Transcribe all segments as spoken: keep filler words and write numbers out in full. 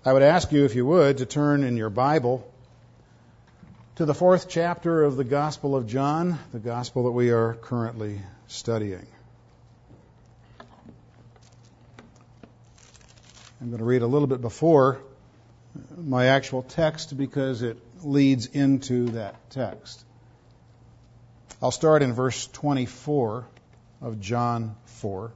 I would ask you, if you would, to turn in your Bible to the fourth chapter of the Gospel of John, the Gospel that we are currently studying. I'm going to read a little bit before my actual text because it leads into that text. I'll start in verse twenty-four of John four,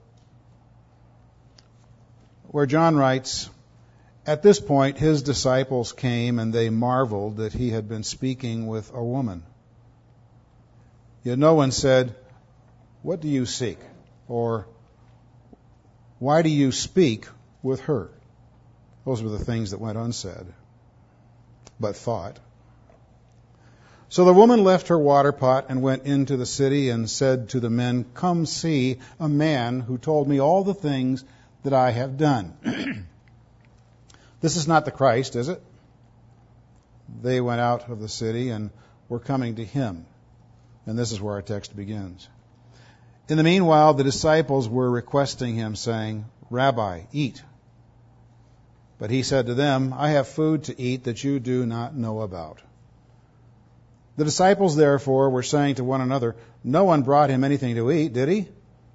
where John writes, "At this point his disciples came, and they marveled that he had been speaking with a woman. Yet no one said, 'What do you seek?' or 'Why do you speak with her?' Those were the things that went unsaid, but thought. So the woman left her water pot and went into the city and said to the men, 'Come see a man who told me all the things that I have done.' This is not the Christ, is it?" They went out of the city and were coming to him. And this is where our text begins. In the meanwhile, the disciples were requesting him, saying, "Rabbi, eat." But he said to them, "I have food to eat that you do not know about." The disciples, therefore, were saying to one another, "No one brought him anything to eat, did he?"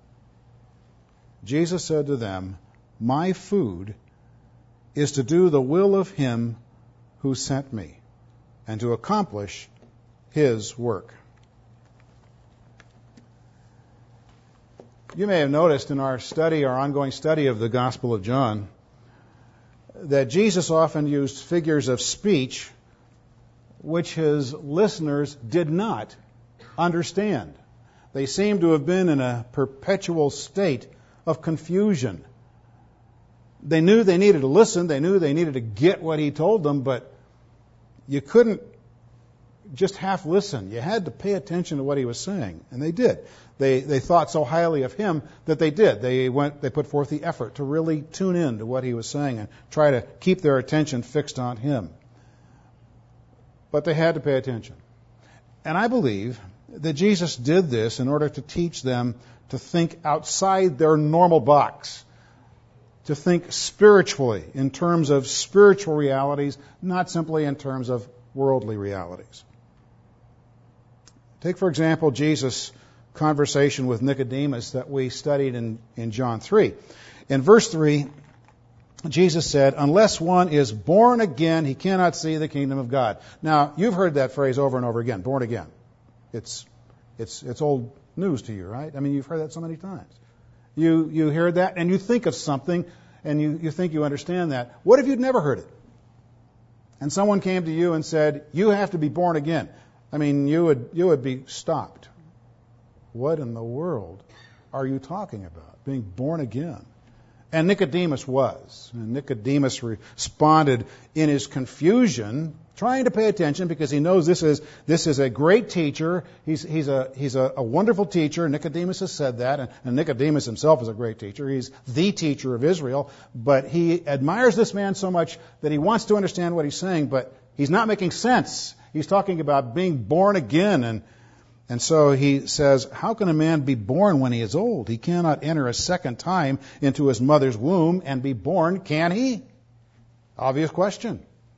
Jesus said to them, "My food is to do the will of him who sent me, and to accomplish his work." You may have noticed in our study, our ongoing study of the Gospel of John, that Jesus often used figures of speech which his listeners did not understand. They seem to have been in a perpetual state of confusion. They knew they needed to listen. They knew they needed to get what he told them, but you couldn't just half listen. You had to pay attention to what he was saying, and they did. They they thought so highly of him that they did. They went. They put forth the effort to really tune in to what he was saying and try to keep their attention fixed on him. But they had to pay attention. And I believe that Jesus did this in order to teach them to think outside their normal box, to think spiritually in terms of spiritual realities, not simply in terms of worldly realities. Take, for example, Jesus' conversation with Nicodemus that we studied in, in John three. In verse three, Jesus said, "Unless one is born again, he cannot see the kingdom of God." Now, you've heard that phrase over and over again, born again. It's it's it's old news to you, right? I mean, you've heard that so many times. You you hear that and you think of something and you, you think you understand that. What if you'd never heard it? And someone came to you and said, "You have to be born again." I mean, you would you would be stopped. What in the world are you talking about? Being born again? And Nicodemus was. And Nicodemus responded in his confusion, trying to pay attention because he knows this is this is a great teacher. He's he's a he's a, a wonderful teacher. Nicodemus has said that, and, and Nicodemus himself is a great teacher. He's the teacher of Israel, but he admires this man so much that he wants to understand what he's saying, but he's not making sense. He's talking about being born again, and And so he says, "How can a man be born when he is old? He cannot enter a second time into his mother's womb and be born, can he?" Obvious question.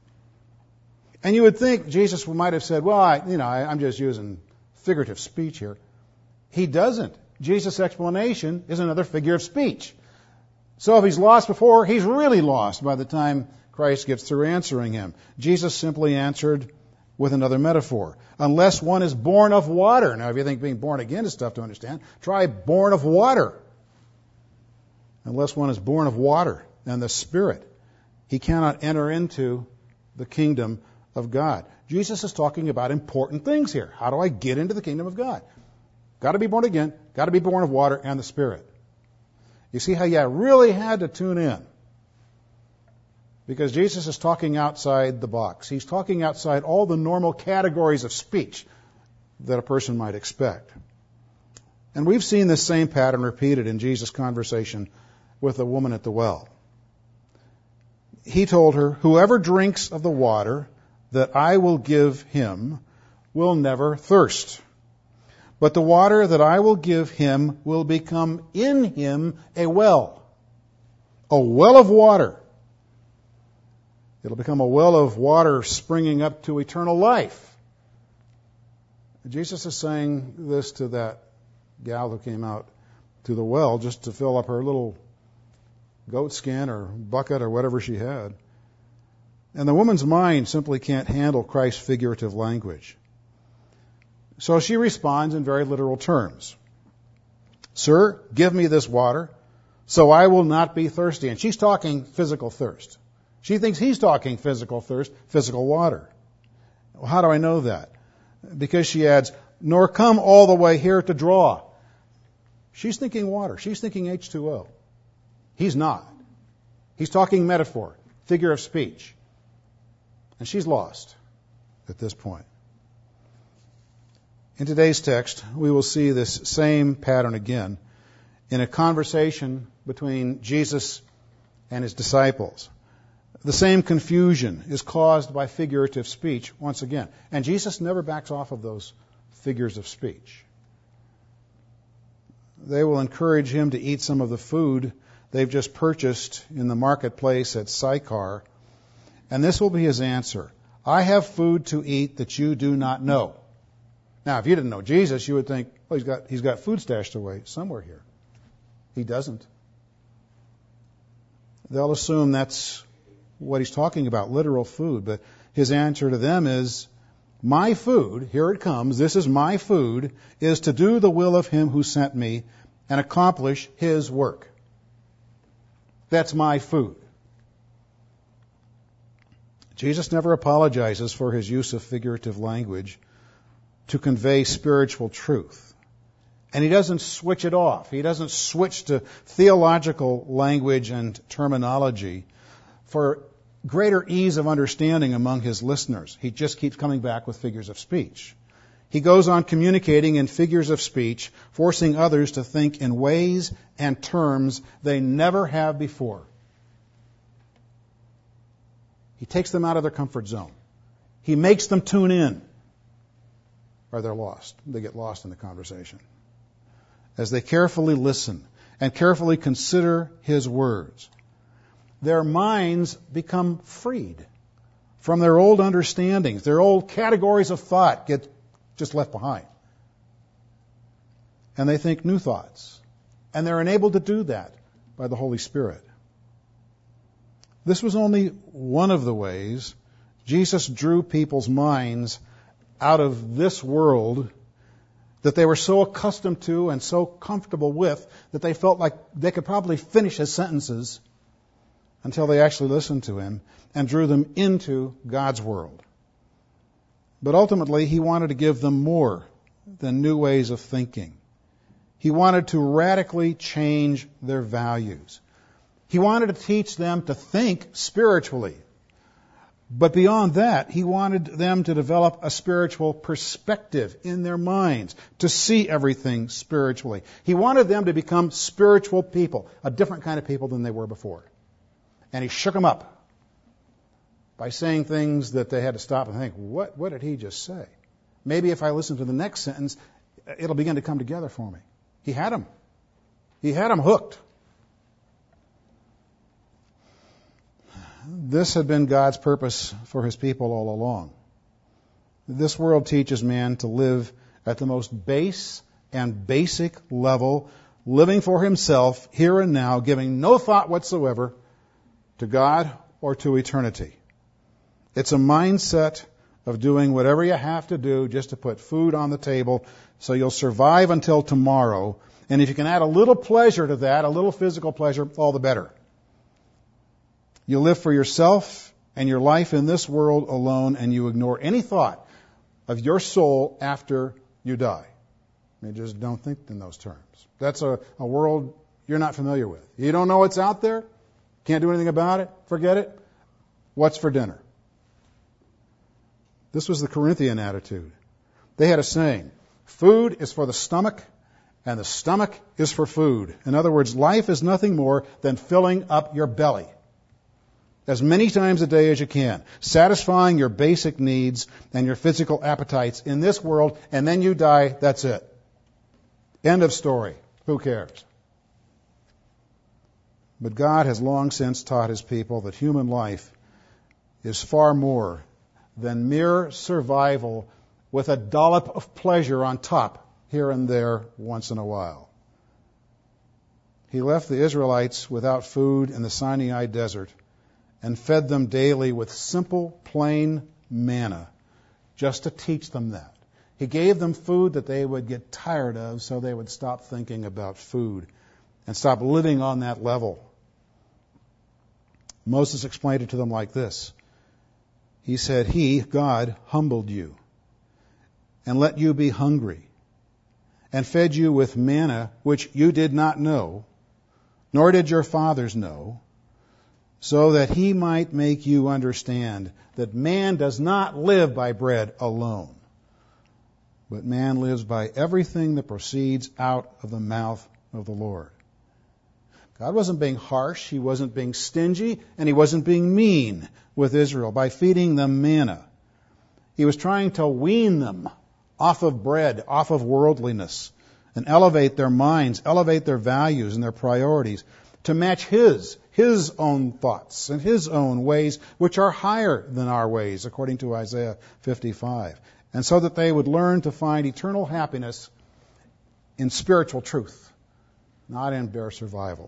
And you would think Jesus might have said, "Well, I, you know, I, I'm just using figurative speech here." He doesn't. Jesus' explanation is another figure of speech. So if he's lost before, he's really lost by the time Christ gets through answering him. Jesus simply answered with another metaphor. Unless one is born of water. Now, if you think being born again is tough to understand, try born of water. Unless one is born of water and the Spirit, he cannot enter into the kingdom of God. Jesus is talking about important things here. How do I get into the kingdom of God? Got to be born again, got to be born of water and the Spirit. You see how you really had to tune in. Because Jesus is talking outside the box. He's talking outside all the normal categories of speech that a person might expect. And we've seen this same pattern repeated in Jesus' conversation with the woman at the well. He told her, "Whoever drinks of the water that I will give him will never thirst. But the water that I will give him will become in him a well, a well of water It'll become a well of water springing up to eternal life. Jesus is saying this to that gal who came out to the well just to fill up her little goat skin or bucket or whatever she had. And the woman's mind simply can't handle Christ's figurative language. So she responds in very literal terms. Sir, give me this water so I will not be thirsty. And she's talking physical thirst. She thinks he's talking physical thirst, physical water. Well, how do I know that? Because she adds, nor come all the way here to draw. She's thinking water. She's thinking H two O. He's not. He's talking metaphor, figure of speech. And she's lost at this point. In today's text, we will see this same pattern again in a conversation between Jesus and his disciples. The same confusion is caused by figurative speech once again. And Jesus never backs off of those figures of speech. They will encourage him to eat some of the food they've just purchased in the marketplace at Sychar. And this will be his answer. I have food to eat that you do not know. Now, if you didn't know Jesus, you would think, well, he's got, he's got food stashed away somewhere here. He doesn't. They'll assume that's what he's talking about, literal food. But his answer to them is, my food, here it comes, this is my food, is to do the will of him who sent me and accomplish his work. That's my food. Jesus never apologizes for his use of figurative language to convey spiritual truth. And he doesn't switch it off. He doesn't switch to theological language and terminology for greater ease of understanding among his listeners. He just keeps coming back with figures of speech. He goes on communicating in figures of speech, forcing others to think in ways and terms they never have before. He takes them out of their comfort zone. He makes them tune in, or they're lost. They get lost in the conversation. As they carefully listen and carefully consider his words, their minds become freed from their old understandings. Their old categories of thought get just left behind. And they think new thoughts. And they're enabled to do that by the Holy Spirit. This was only one of the ways Jesus drew people's minds out of this world that they were so accustomed to and so comfortable with that they felt like they could probably finish his sentences until they actually listened to him and drew them into God's world. But ultimately, he wanted to give them more than new ways of thinking. He wanted to radically change their values. He wanted to teach them to think spiritually. But beyond that, he wanted them to develop a spiritual perspective in their minds, to see everything spiritually. He wanted them to become spiritual people, a different kind of people than they were before. And he shook them up by saying things that they had to stop and think, what, what did he just say? Maybe if I listen to the next sentence, it'll begin to come together for me. He had them. He had them hooked. This had been God's purpose for his people all along. This world teaches man to live at the most base and basic level, living for himself here and now, giving no thought whatsoever to God or to eternity. It's a mindset of doing whatever you have to do just to put food on the table so you'll survive until tomorrow. And if you can add a little pleasure to that, a little physical pleasure, all the better. You live for yourself and your life in this world alone, and you ignore any thought of your soul after you die. You just don't think in those terms. That's a, a world you're not familiar with. You don't know what's out there? Can't do anything about it? Forget it? What's for dinner? This was the Corinthian attitude. They had a saying, food is for the stomach, and the stomach is for food. In other words, life is nothing more than filling up your belly as many times a day as you can, satisfying your basic needs and your physical appetites in this world, and then you die, that's it. End of story. Who cares? But God has long since taught his people that human life is far more than mere survival with a dollop of pleasure on top here and there once in a while. He left the Israelites without food in the Sinai desert and fed them daily with simple, plain manna, just to teach them that. He gave them food that they would get tired of, so they would stop thinking about food and stop living on that level. Moses explained it to them like this. He said, He, God, humbled you and let you be hungry and fed you with manna which you did not know, nor did your fathers know, so that He might make you understand that man does not live by bread alone, but man lives by everything that proceeds out of the mouth of the Lord. God wasn't being harsh, He wasn't being stingy, and He wasn't being mean with Israel by feeding them manna. He was trying to wean them off of bread, off of worldliness, and elevate their minds, elevate their values and their priorities to match His, His own thoughts and His own ways, which are higher than our ways, according to Isaiah fifty-five. And so that they would learn to find eternal happiness in spiritual truth, not in bare survival.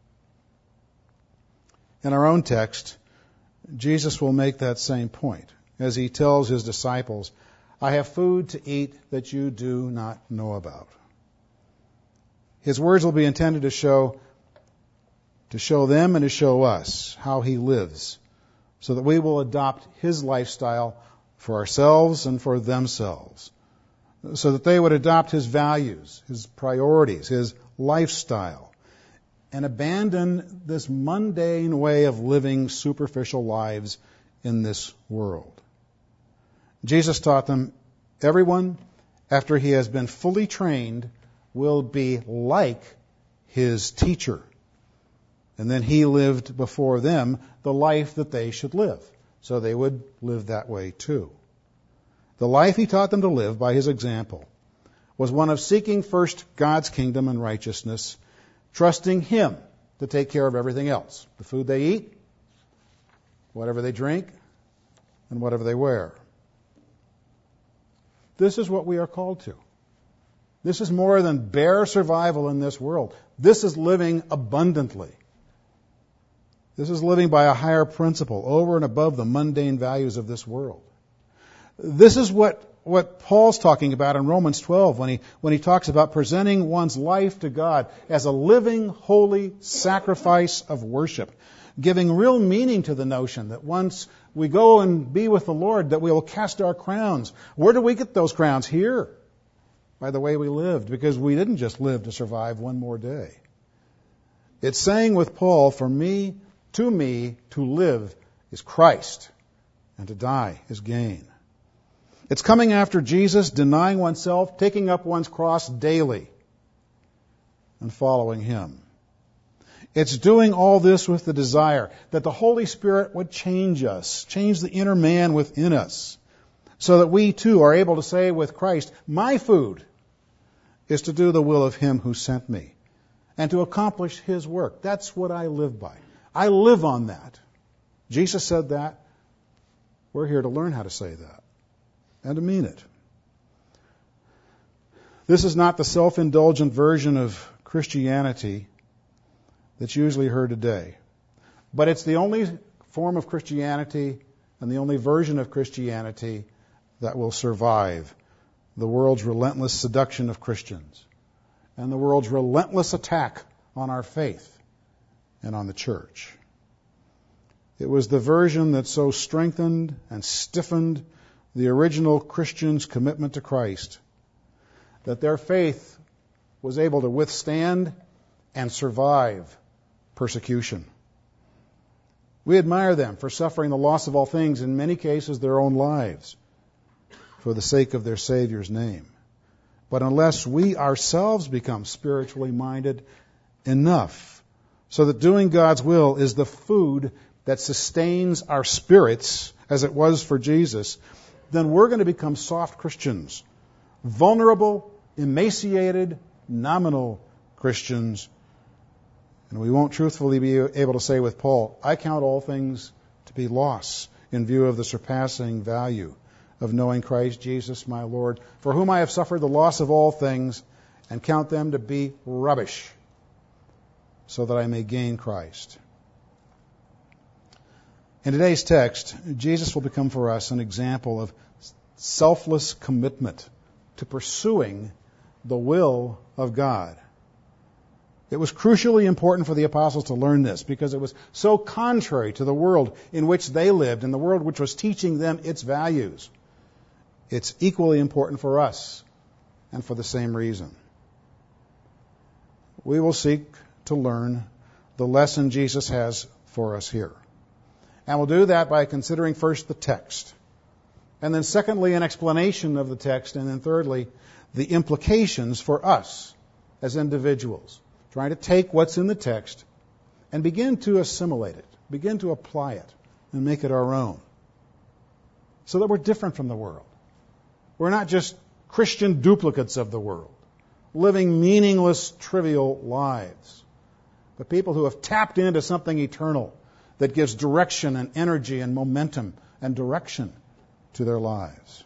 In our own text, Jesus will make that same point as He tells His disciples, I have food to eat that you do not know about. His words will be intended to show, to show them and to show us how He lives, so that we will adopt His lifestyle for ourselves and for themselves, so that they would adopt His values, His priorities, His lifestyle, and abandon this mundane way of living superficial lives in this world. Jesus taught them, everyone, after he has been fully trained, will be like his teacher. And then He lived before them the life that they should live, so they would live that way too. The life He taught them to live by His example was one of seeking first God's kingdom and righteousness, trusting Him to take care of everything else, the food they eat, whatever they drink, and whatever they wear. This is what we are called to. This is more than bare survival in this world. This is living abundantly. This is living by a higher principle, over and above the mundane values of this world. This is what, what Paul's talking about in Romans twelve when he, when he talks about presenting one's life to God as a living, holy sacrifice of worship, giving real meaning to the notion that once we go and be with the Lord, that we will cast our crowns. Where do we get those crowns? Here, by the way we lived, because we didn't just live to survive one more day. It's saying with Paul, for me, to me, to live is Christ, and to die is gain. It's coming after Jesus, denying oneself, taking up one's cross daily, and following Him. It's doing all this with the desire that the Holy Spirit would change us, change the inner man within us, so that we too are able to say with Christ, my food is to do the will of Him who sent me, and to accomplish His work. That's what I live by. I live on that. Jesus said that. We're here to learn how to say that and to mean it. This is not the self-indulgent version of Christianity that's usually heard today. But it's the only form of Christianity and the only version of Christianity that will survive the world's relentless seduction of Christians and the world's relentless attack on our faith and on the church. It was the version that so strengthened and stiffened the original Christians' commitment to Christ that their faith was able to withstand and survive persecution. We admire them for suffering the loss of all things, in many cases their own lives, for the sake of their Savior's name. But unless we ourselves become spiritually minded enough so that doing God's will is the food that sustains our spirits, as it was for Jesus, then we're going to become soft Christians, vulnerable, emaciated, nominal Christians. And we won't truthfully be able to say with Paul, I count all things to be loss in view of the surpassing value of knowing Christ Jesus my Lord, for whom I have suffered the loss of all things, and count them to be rubbish, so that I may gain Christ. In today's text, Jesus will become for us an example of selfless commitment to pursuing the will of God. It was crucially important for the apostles to learn this because it was so contrary to the world in which they lived and the world which was teaching them its values. It's equally important for us, and for the same reason. We will seek to learn the lesson Jesus has for us here. And we'll do that by considering first the text, and then secondly an explanation of the text, and then thirdly the implications for us as individuals, trying to take what's in the text and begin to assimilate it, begin to apply it, and make it our own, so that we're different from the world. We're not just Christian duplicates of the world, living meaningless, trivial lives, but people who have tapped into something eternal that gives direction and energy and momentum and direction to their lives.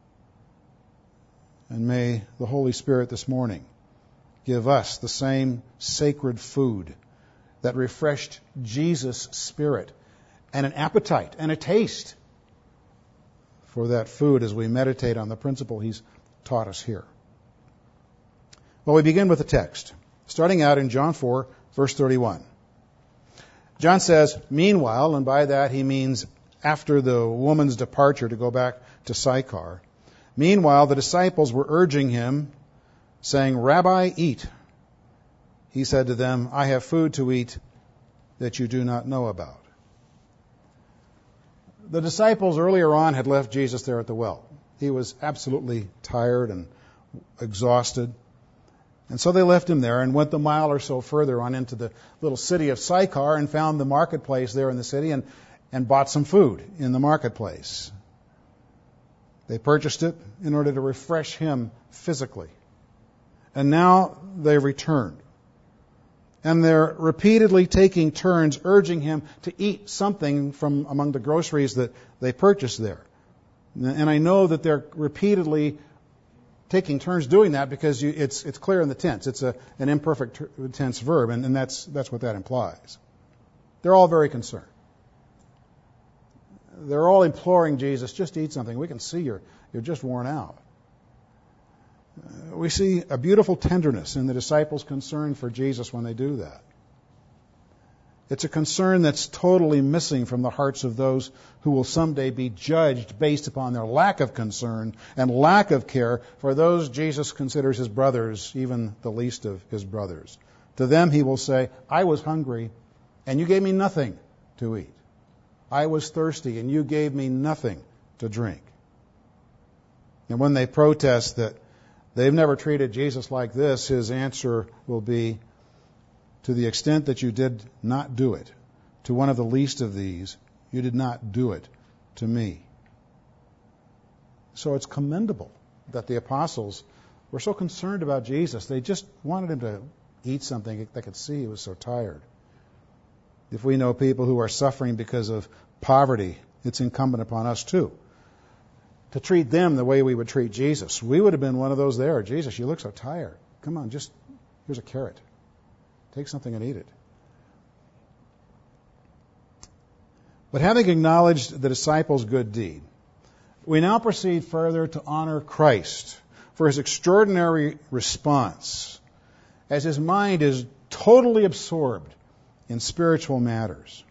And may the Holy Spirit this morning give us the same sacred food that refreshed Jesus' spirit, and an appetite and a taste for that food as we meditate on the principle he's taught us here. Well, we begin with the text, starting out in John four, verse thirty-one. John says, meanwhile, and by that he means after the woman's departure to go back to Sychar, meanwhile the disciples were urging him, saying, Rabbi, eat. He said to them, I have food to eat that you do not know about. The disciples earlier on had left Jesus there at the well. He was absolutely tired and exhausted. And so they left him there and went the mile or so further on into the little city of Sychar and found the marketplace there in the city and, and bought some food in the marketplace. They purchased it in order to refresh him physically. And now they returned. And they're repeatedly taking turns urging him to eat something from among the groceries that they purchased there. And I know that they're repeatedly taking turns doing that because you, it's it's clear in the tense. It's a, an imperfect tense verb, and, and that's that's what that implies. They're all very concerned. They're all imploring Jesus, just eat something. We can see you're you're just worn out. We see a beautiful tenderness in the disciples' concern for Jesus when they do that. It's a concern that's totally missing from the hearts of those who will someday be judged based upon their lack of concern and lack of care for those Jesus considers his brothers, even the least of his brothers. To them he will say, I was hungry and you gave me nothing to eat. I was thirsty and you gave me nothing to drink. And when they protest that they've never treated Jesus like this, his answer will be, to the extent that you did not do it to one of the least of these, you did not do it to me. So it's commendable that the apostles were so concerned about Jesus. They just wanted him to eat something they could see he was so tired. If we know people who are suffering because of poverty, it's incumbent upon us too to treat them the way we would treat Jesus. We would have been one of those there. Jesus, you look so tired. Come on, just, here's a carrot. Take something and eat it. But having acknowledged the disciples' good deed, we now proceed further to honor Christ for his extraordinary response as his mind is totally absorbed in spiritual matters.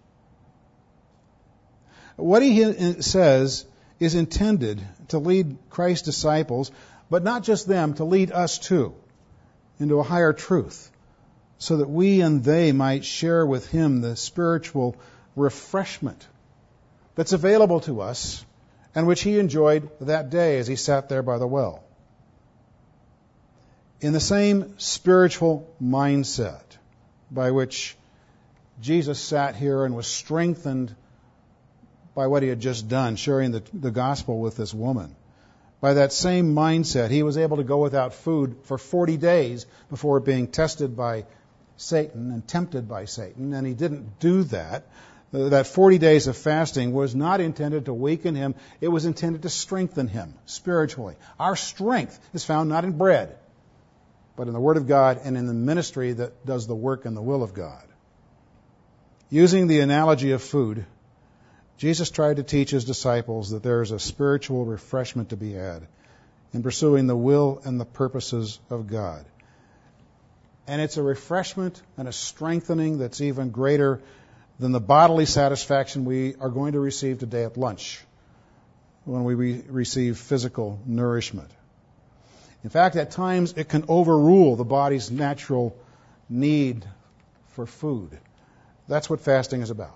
What he says is intended to lead Christ's disciples, but not just them, to lead us too, into a higher truth, so that we and they might share with him the spiritual refreshment that's available to us and which he enjoyed that day as he sat there by the well. In the same spiritual mindset by which Jesus sat here and was strengthened by what he had just done, sharing the, the gospel with this woman, by that same mindset, he was able to go without food for forty days before being tested by Satan and tempted by Satan, and he didn't do that. That forty days of fasting was not intended to weaken him. It was intended to strengthen him spiritually. Our strength is found not in bread, but in the Word of God and in the ministry that does the work and the will of God. Using the analogy of food, Jesus tried to teach his disciples that there is a spiritual refreshment to be had in pursuing the will and the purposes of God. And it's a refreshment and a strengthening that's even greater than the bodily satisfaction we are going to receive today at lunch when we re- receive physical nourishment. In fact, at times it can overrule the body's natural need for food. That's what fasting is about.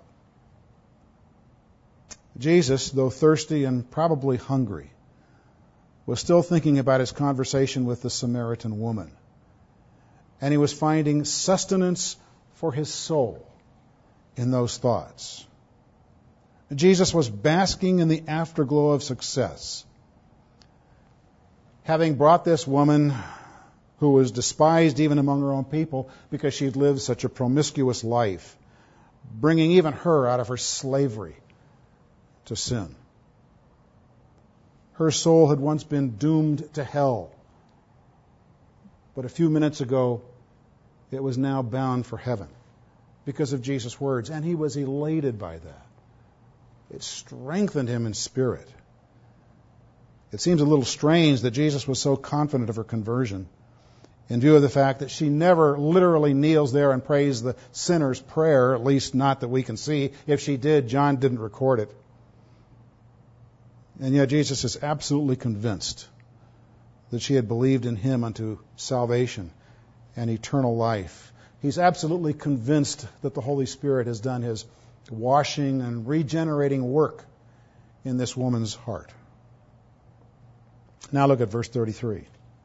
Jesus, though thirsty and probably hungry, was still thinking about his conversation with the Samaritan woman. And he was finding sustenance for his soul in those thoughts. Jesus was basking in the afterglow of success. Having brought this woman who was despised even among her own people because she'd lived such a promiscuous life, bringing even her out of her slavery to sin. Her soul had once been doomed to hell, but a few minutes ago it was now bound for heaven because of Jesus' words, and he was elated by that. It strengthened him in spirit. It seems a little strange that Jesus was so confident of her conversion in view of the fact that she never literally kneels there and prays the sinner's prayer, at least not that we can see. If she did, John didn't record it. And yet Jesus is absolutely convinced that she had believed in him unto salvation and eternal life. He's absolutely convinced that the Holy Spirit has done his washing and regenerating work in this woman's heart. Now look at verse thirty-three.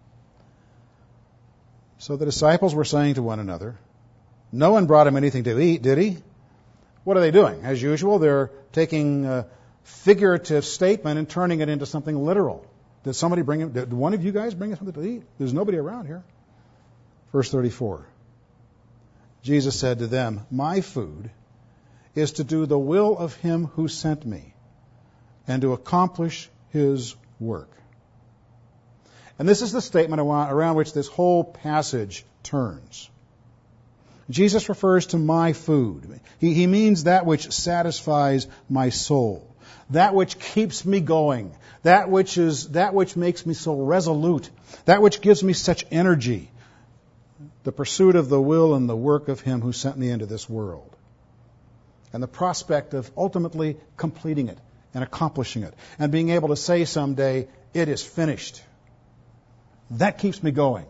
So the disciples were saying to one another, no one brought him anything to eat, did he? What are they doing? As usual, they're taking a figurative statement and turning it into something literal. Did somebody bring him? Did one of you guys bring him something to eat? There's nobody around here. Verse thirty-four. Jesus said to them, my food is to do the will of him who sent me and to accomplish his work. And this is the statement around which this whole passage turns. Jesus refers to my food. He, he means that which satisfies my soul, that which keeps me going, that which is that which makes me so resolute, that which gives me such energy, the pursuit of the will and the work of him who sent me into this world, and the prospect of ultimately completing it and accomplishing it and being able to say someday, it is finished. That keeps me going.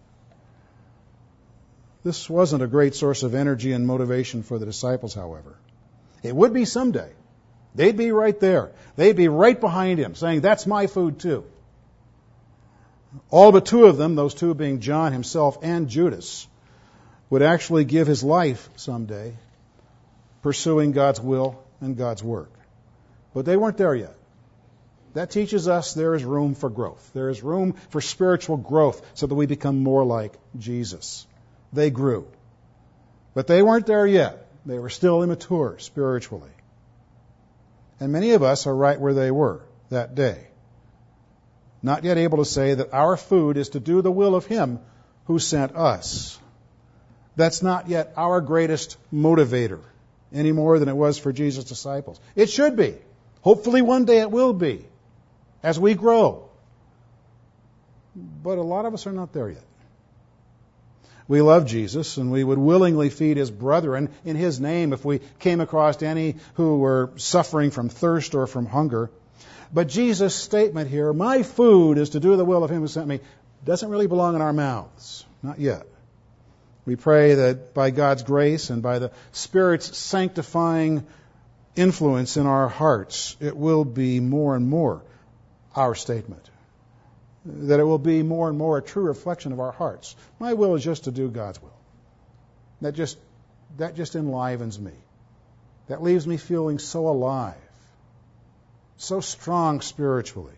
This wasn't a great source of energy and motivation for the disciples, however. It would be someday. They'd be right there. They'd be right behind him, saying, that's my food too. All but two of them, those two being John himself and Judas, would actually give his life someday pursuing God's will and God's work. But they weren't there yet. That teaches us there is room for growth. There is room for spiritual growth so that we become more like Jesus. They grew. But they weren't there yet. They were still immature spiritually. And many of us are right where they were that day. Not yet able to say that our food is to do the will of him who sent us. That's not yet our greatest motivator any more than it was for Jesus' disciples. It should be. Hopefully one day it will be as we grow. But a lot of us are not there yet. We love Jesus, and we would willingly feed his brethren in his name if we came across any who were suffering from thirst or from hunger. But Jesus' statement here, my food is to do the will of him who sent me, doesn't really belong in our mouths. Not yet. We pray that by God's grace and by the Spirit's sanctifying influence in our hearts, it will be more and more our statement. That it will be more and more a true reflection of our hearts. My will is just to do God's will. That just that just enlivens me. That leaves me feeling so alive, so strong spiritually.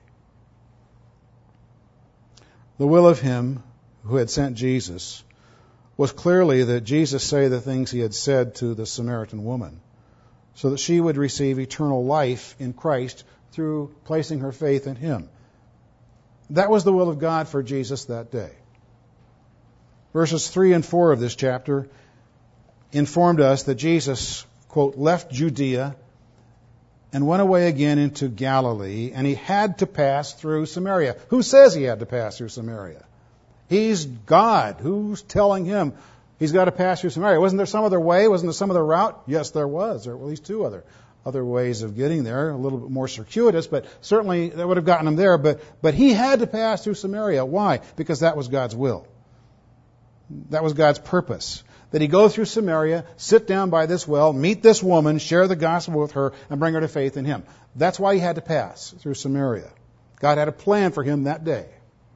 The will of him who had sent Jesus was clearly that Jesus say the things he had said to the Samaritan woman, so that she would receive eternal life in Christ through placing her faith in Him. That was the will of God for Jesus that day. Verses three and four of this chapter informed us that Jesus, quote, left Judea and went away again into Galilee, and he had to pass through Samaria. Who says he had to pass through Samaria? He's God. Who's telling him he's got to pass through Samaria? Wasn't there some other way? Wasn't there some other route? Yes, there was. There were at least two other other ways of getting there, a little bit more circuitous, but certainly that would have gotten him there. But, but he had to pass through Samaria. Why? Because that was God's will. That was God's purpose. That he go through Samaria, sit down by this well, meet this woman, share the gospel with her, and bring her to faith in him. That's why he had to pass through Samaria. God had a plan for him that day.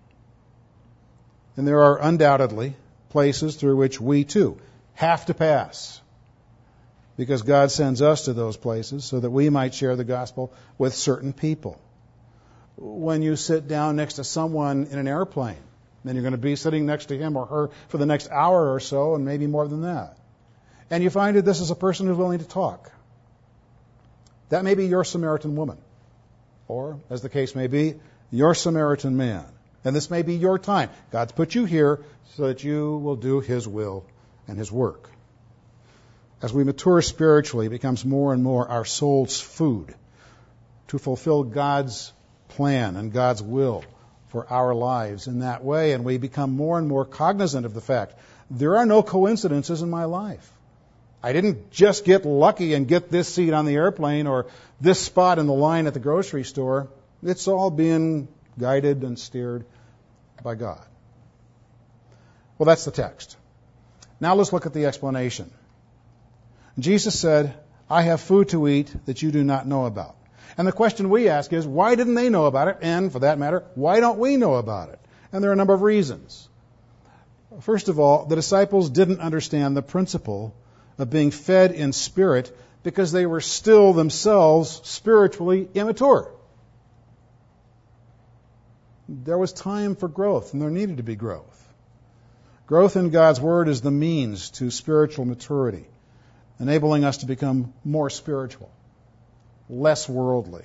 And there are undoubtedly places through which we too have to pass, because God sends us to those places so that we might share the gospel with certain people. When you sit down next to someone in an airplane, then you're going to be sitting next to him or her for the next hour or so, and maybe more than that. And you find that this is a person who's willing to talk. That may be your Samaritan woman, or, as the case may be, your Samaritan man. And this may be your time. God's put you here so that you will do His will and His work. As we mature spiritually, it becomes more and more our soul's food to fulfill God's plan and God's will for our lives in that way, and we become more and more cognizant of the fact there are no coincidences in my life. I didn't just get lucky and get this seat on the airplane or this spot in the line at the grocery store. It's all being guided and steered by God. Well, that's the text. Now let's look at the explanation. Jesus said, I have food to eat that you do not know about. And the question we ask is, why didn't they know about it? And, for that matter, why don't we know about it? And there are a number of reasons. First of all, the disciples didn't understand the principle of being fed in spirit because they were still themselves spiritually immature. There was time for growth, and there needed to be growth. Growth in God's Word is the means to spiritual maturity, enabling us to become more spiritual, less worldly.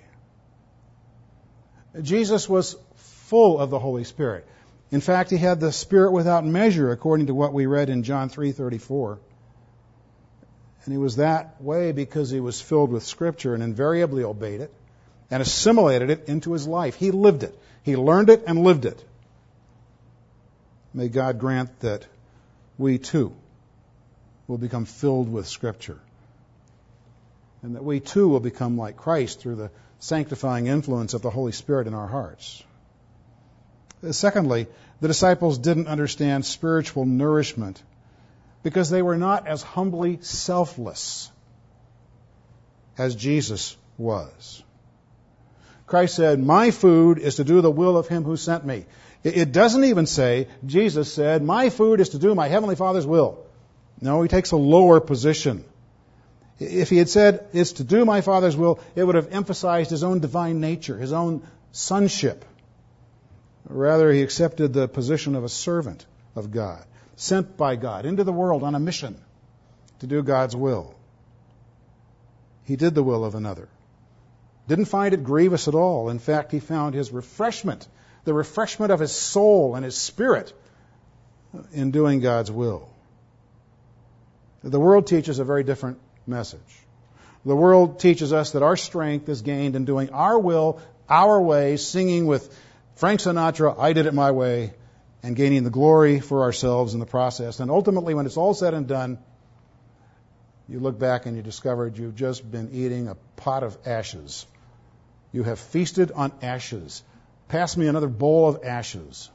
Jesus was full of the Holy Spirit. In fact, he had the Spirit without measure, according to what we read in John three thirty-four. And he was that way because he was filled with Scripture and invariably obeyed it and assimilated it into his life. He lived it. He learned it and lived it. May God grant that we too will become filled with Scripture, and that we too will become like Christ through the sanctifying influence of the Holy Spirit in our hearts. Secondly, the disciples didn't understand spiritual nourishment because they were not as humbly selfless as Jesus was. Christ said, my food is to do the will of Him who sent me. It doesn't even say, Jesus said, my food is to do my Heavenly Father's will. No, he takes a lower position. If he had said, it's to do my Father's will, it would have emphasized his own divine nature, his own sonship. Rather, he accepted the position of a servant of God, sent by God into the world on a mission to do God's will. He did the will of another. Didn't find it grievous at all. In fact, he found his refreshment, the refreshment of his soul and his spirit in doing God's will. The world teaches a very different message. The world teaches us that our strength is gained in doing our will, our way, singing with Frank Sinatra, I did it my way, and gaining the glory for ourselves in the process. And ultimately, when it's all said and done, you look back and you discovered you've just been eating a pot of ashes. You have feasted on ashes. Pass me another bowl of ashes.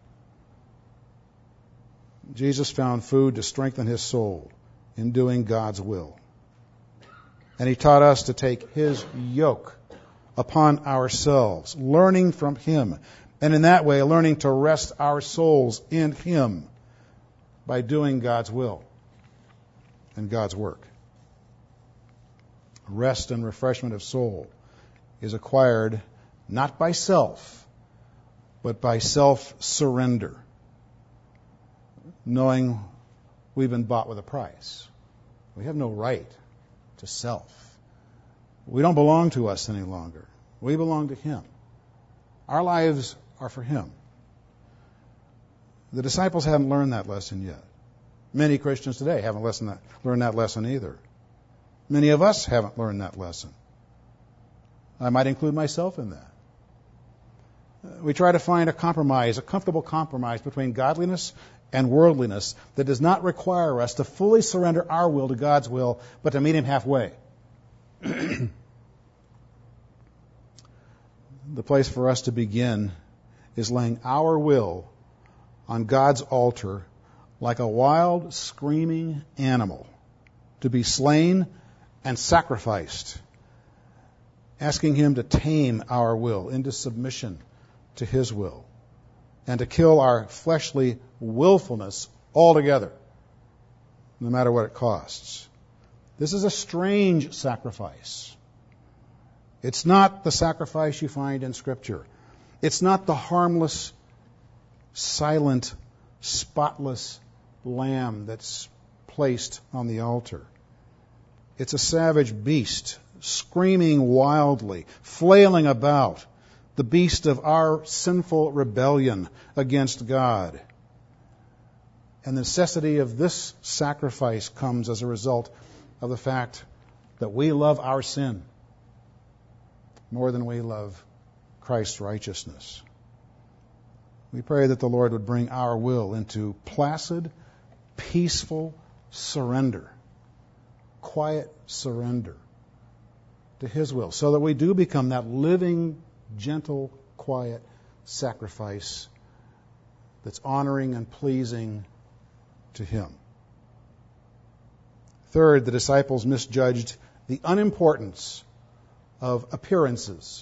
Jesus found food to strengthen his soul in doing God's will. And he taught us to take his yoke upon ourselves, learning from him, and in that way learning to rest our souls in him by doing God's will and God's work. Rest and refreshment of soul is acquired not by self, but by self-surrender, knowing we've been bought with a price. We have no right to self. We don't belong to us any longer. We belong to Him. Our lives are for Him. The disciples haven't learned that lesson yet. Many Christians today haven't that, learned that lesson either. Many of us haven't learned that lesson. I might include myself in that. We try to find a compromise, a comfortable compromise between godliness and worldliness that does not require us to fully surrender our will to God's will, but to meet Him halfway. The place for us to begin is laying our will on God's altar like a wild, screaming animal to be slain and sacrificed, asking Him to tame our will into submission to His will and to kill our fleshly willfulness altogether, no matter what it costs. This is a strange sacrifice. It's not the sacrifice you find in Scripture. It's not the harmless, silent, spotless lamb that's placed on the altar. It's a savage beast, screaming wildly, flailing about, the beast of our sinful rebellion against God. And the necessity of this sacrifice comes as a result of the fact that we love our sin more than we love Christ's righteousness. We pray that the Lord would bring our will into placid, peaceful surrender, quiet surrender to His will, so that we do become that living, gentle, quiet sacrifice that's honoring and pleasing to Him. Third, the disciples misjudged the unimportance of appearances.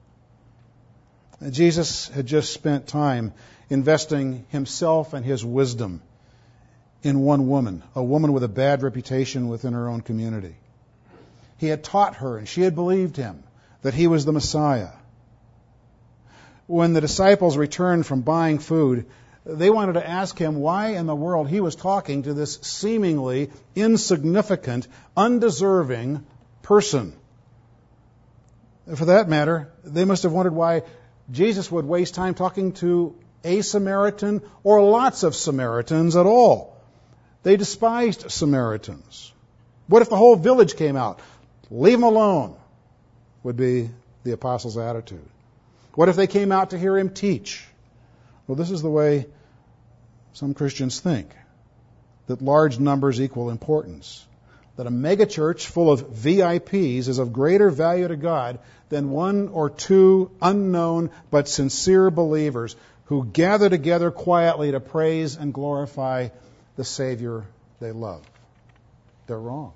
Jesus had just spent time investing Himself and His wisdom in one woman, a woman with a bad reputation within her own community. He had taught her, and she had believed Him, that He was the Messiah. When the disciples returned from buying food, they wanted to ask Him why in the world He was talking to this seemingly insignificant, undeserving person. For that matter, they must have wondered why Jesus would waste time talking to a Samaritan or lots of Samaritans at all. They despised Samaritans. What if the whole village came out? Leave them alone, would be the apostles' attitude. What if they came out to hear Him teach? Well, this is the way some Christians think, that large numbers equal importance, that a megachurch full of V I Ps is of greater value to God than one or two unknown but sincere believers who gather together quietly to praise and glorify the Savior they love. They're wrong.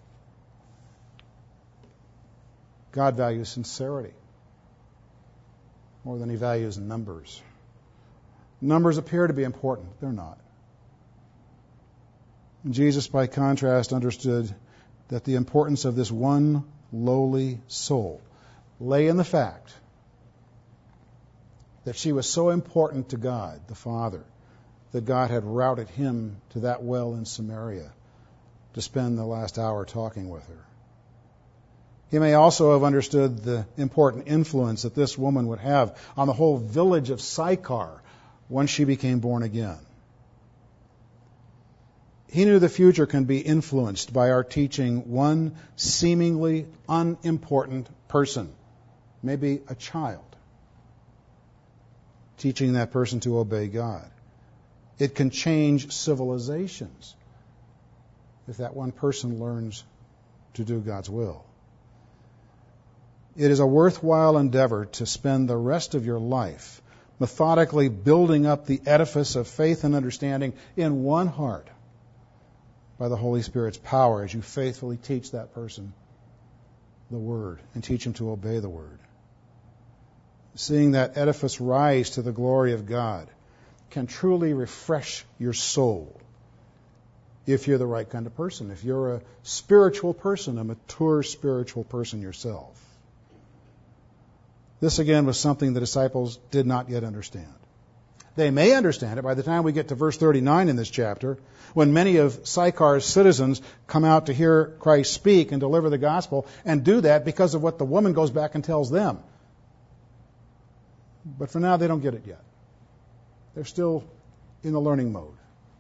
God values sincerity more than He values numbers. Numbers appear to be important. They're not. And Jesus, by contrast, understood that the importance of this one lowly soul lay in the fact that she was so important to God, the Father, that God had routed Him to that well in Samaria to spend the last hour talking with her. He may also have understood the important influence that this woman would have on the whole village of Sychar once she became born again. He knew the future can be influenced by our teaching one seemingly unimportant person, maybe a child, teaching that person to obey God. It can change civilizations if that one person learns to do God's will. It is a worthwhile endeavor to spend the rest of your life methodically building up the edifice of faith and understanding in one heart by the Holy Spirit's power as you faithfully teach that person the Word and teach him to obey the Word. Seeing that edifice rise to the glory of God can truly refresh your soul if you're the right kind of person, if you're a spiritual person, a mature spiritual person yourself. This again was something the disciples did not yet understand. They may understand it by the time we get to verse thirty-nine in this chapter, when many of Sychar's citizens come out to hear Christ speak and deliver the gospel, and do that because of what the woman goes back and tells them. But for now, they don't get it yet. They're still in the learning mode.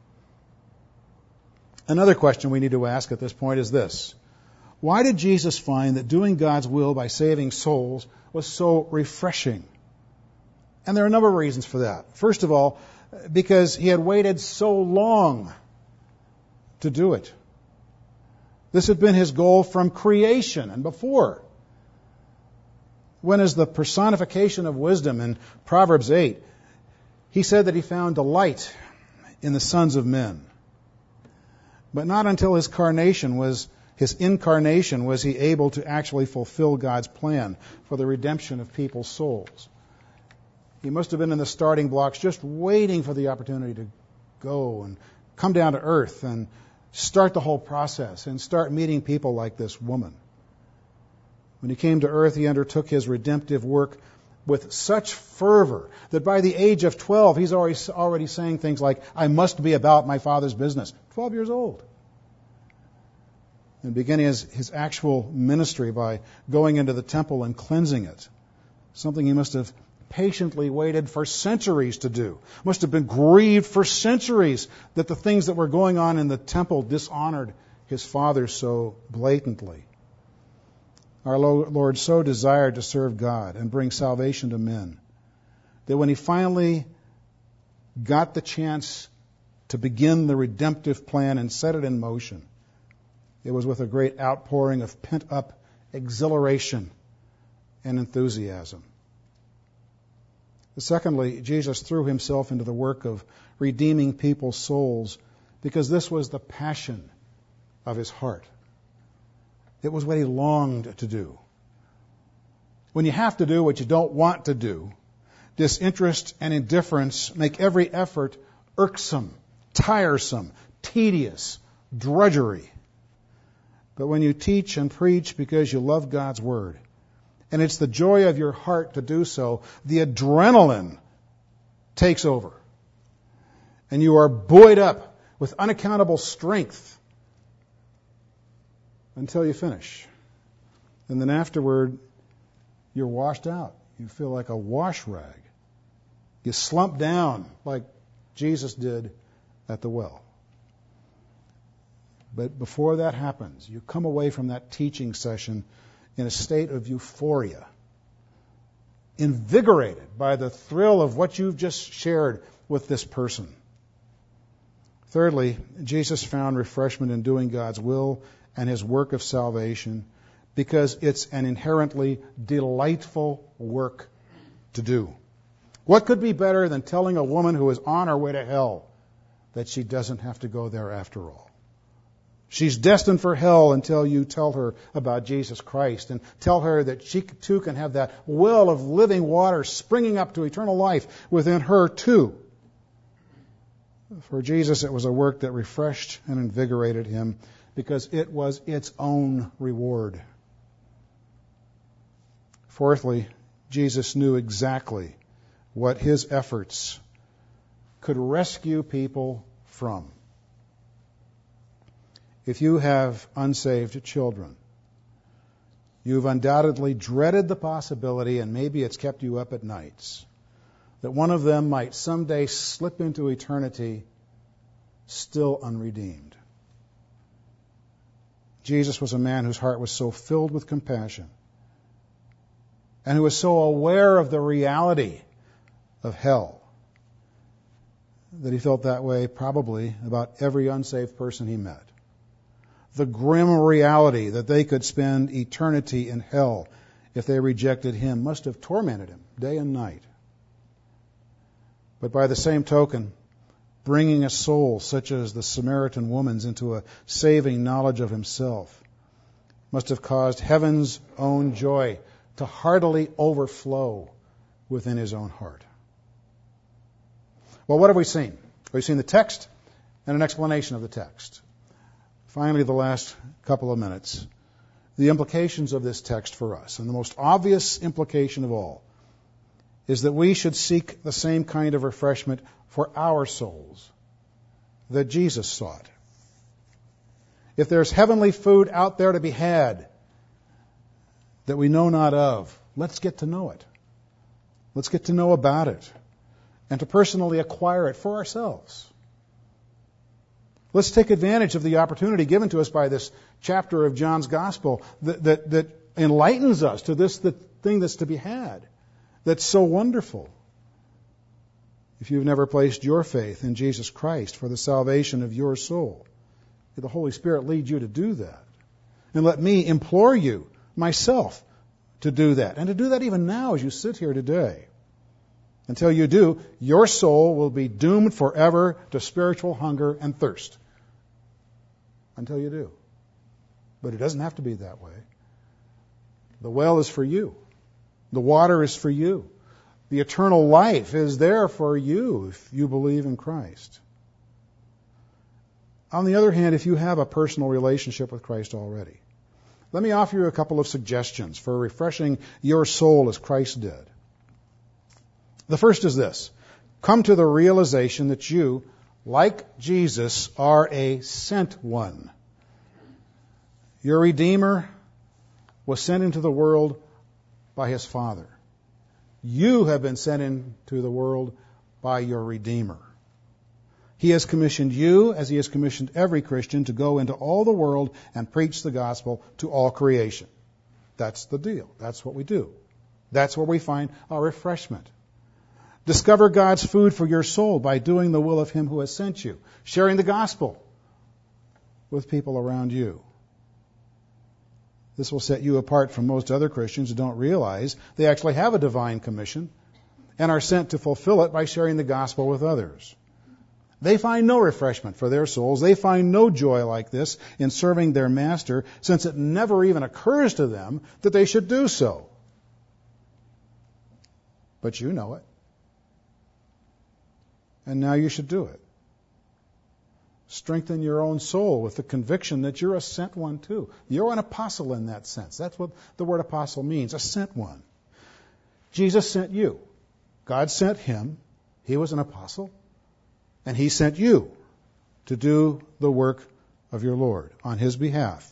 Another question we need to ask at this point is this: why did Jesus find that doing God's will by saving souls was so refreshing? And there are a number of reasons for that. First of all, because he had waited so long to do it. This had been his goal from creation and before. When, as the personification of wisdom in Proverbs eight, he said that he found delight in the sons of men. But not until his incarnation was his incarnation was he able to actually fulfill God's plan for the redemption of people's souls. He must have been in the starting blocks just waiting for the opportunity to go and come down to earth and start the whole process and start meeting people like this woman. When he came to earth, he undertook his redemptive work with such fervor that by the age of twelve, he's already, already saying things like, I must be about my Father's business. twelve years old. And beginning his, his actual ministry by going into the temple and cleansing it. Something he must have patiently waited for centuries to do. Must have been grieved for centuries that the things that were going on in the temple dishonored his Father so blatantly. Our Lord so desired to serve God and bring salvation to men that when he finally got the chance to begin the redemptive plan and set it in motion, it was with a great outpouring of pent-up exhilaration and enthusiasm. Secondly, Jesus threw himself into the work of redeeming people's souls because this was the passion of his heart. It was what he longed to do. When you have to do what you don't want to do, disinterest and indifference make every effort irksome, tiresome, tedious, drudgery. But when you teach and preach because you love God's Word, and it's the joy of your heart to do so, the adrenaline takes over. And you are buoyed up with unaccountable strength until you finish. And then afterward, you're washed out. You feel like a wash rag. You slump down like Jesus did at the well. But before that happens, you come away from that teaching session in a state of euphoria, invigorated by the thrill of what you've just shared with this person. Thirdly, Jesus found refreshment in doing God's will and his work of salvation because it's an inherently delightful work to do. What could be better than telling a woman who is on her way to hell that she doesn't have to go there after all? She's destined for hell until you tell her about Jesus Christ and tell her that she too can have that well of living water springing up to eternal life within her too. For Jesus, it was a work that refreshed and invigorated him because it was its own reward. Fourthly, Jesus knew exactly what his efforts could rescue people from. If you have unsaved children, you've undoubtedly dreaded the possibility, and maybe it's kept you up at nights, that one of them might someday slip into eternity still unredeemed. Jesus was a man whose heart was so filled with compassion and who was so aware of the reality of hell that he felt that way probably about every unsaved person he met. The grim reality that they could spend eternity in hell if they rejected him must have tormented him day and night. But by the same token, bringing a soul such as the Samaritan woman's into a saving knowledge of himself must have caused heaven's own joy to heartily overflow within his own heart. Well, what have we seen? We've seen the text and an explanation of the text. Finally, the last couple of minutes, the implications of this text for us. And the most obvious implication of all is that we should seek the same kind of refreshment for our souls that Jesus sought. If there's heavenly food out there to be had that we know not of, let's get to know it. Let's get to know about it and to personally acquire it for ourselves. Let's take advantage of the opportunity given to us by this chapter of John's Gospel that, that, that enlightens us to this the thing that's to be had, that's so wonderful. If you've never placed your faith in Jesus Christ for the salvation of your soul, the Holy Spirit leads you to do that. And let me implore you, myself, to do that. And to do that even now as you sit here today. Until you do, your soul will be doomed forever to spiritual hunger and thirst. Until you do. But it doesn't have to be that way. The well is for you. The water is for you. The eternal life is there for you if you believe in Christ. On the other hand, if you have a personal relationship with Christ already, let me offer you a couple of suggestions for refreshing your soul as Christ did. The first is this. Come to the realization that you, like Jesus, are a sent one. Your Redeemer was sent into the world by His Father. You have been sent into the world by your Redeemer. He has commissioned you, as He has commissioned every Christian, to go into all the world and preach the gospel to all creation. That's the deal. That's what we do. That's where we find our refreshment. Discover God's food for your soul by doing the will of Him who has sent you, sharing the gospel with people around you. This will set you apart from most other Christians who don't realize they actually have a divine commission and are sent to fulfill it by sharing the gospel with others. They find no refreshment for their souls. They find no joy like this in serving their master, since it never even occurs to them that they should do so. But you know it. And now you should do it. Strengthen your own soul with the conviction that you're a sent one too. You're an apostle in that sense. That's what the word apostle means, a sent one. Jesus sent you. God sent Him. He was an apostle. And He sent you to do the work of your Lord on His behalf.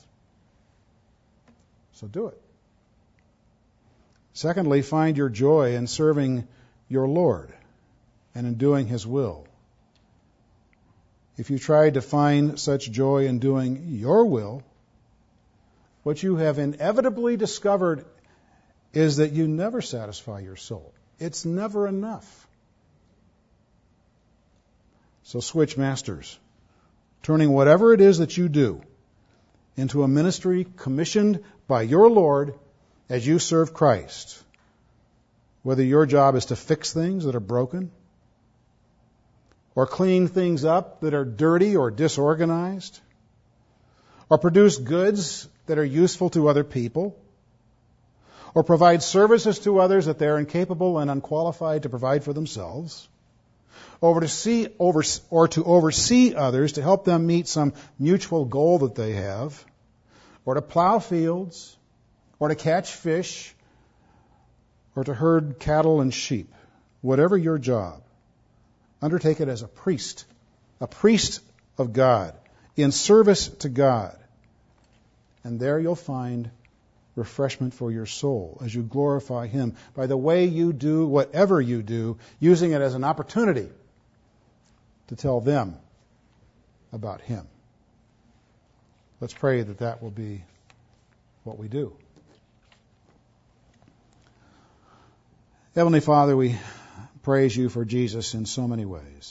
So do it. Secondly, find your joy in serving your Lord and in doing His will. If you try to find such joy in doing your will, what you have inevitably discovered is that you never satisfy your soul. It's never enough. So switch masters, turning whatever it is that you do into a ministry commissioned by your Lord as you serve Christ. Whether your job is to fix things that are broken, or clean things up that are dirty or disorganized, or produce goods that are useful to other people, or provide services to others that they are incapable and unqualified to provide for themselves, or to see over, or to oversee others to help them meet some mutual goal that they have, or to plow fields, or to catch fish, or to herd cattle and sheep. Whatever your job, undertake it as a priest, a priest of God, in service to God. And there you'll find refreshment for your soul as you glorify Him by the way you do whatever you do, using it as an opportunity to tell them about Him. Let's pray that that will be what we do. Heavenly Father, we praise You for Jesus in so many ways.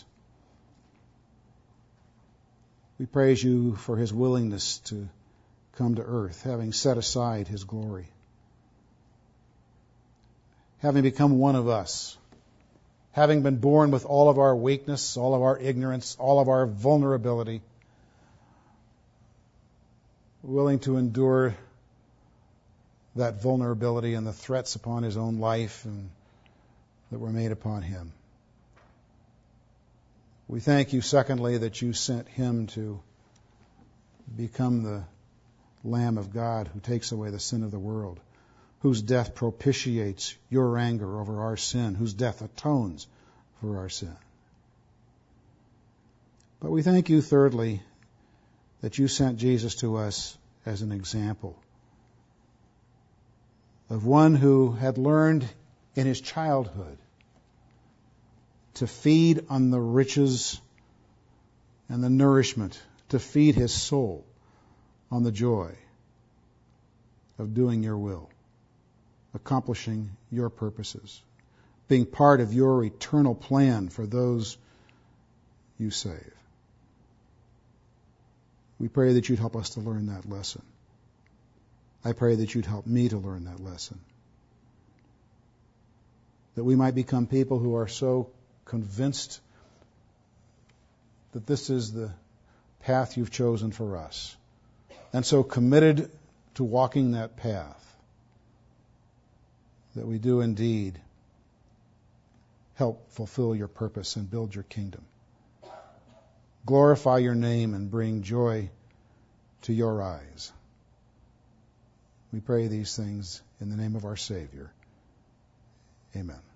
We praise You for His willingness to come to earth, having set aside His glory, having become one of us, having been born with all of our weakness, all of our ignorance, all of our vulnerability, willing to endure that vulnerability and the threats upon His own life and that were made upon Him. We thank You, secondly, that You sent Him to become the Lamb of God who takes away the sin of the world, whose death propitiates your anger over our sin, whose death atones for our sin. But we thank you, thirdly, that you sent Jesus to us as an example of one who had learned in his childhood to feed on the riches and the nourishment, to feed his soul on the joy of doing your will, accomplishing your purposes, being part of your eternal plan for those you save. We pray that you'd help us to learn that lesson. I pray that you'd help me to learn that lesson. That we might become people who are so convinced that this is the path you've chosen for us, and so committed to walking that path, that we do indeed help fulfill your purpose and build your kingdom. Glorify your name and bring joy to your eyes. We pray these things in the name of our Savior. Amen.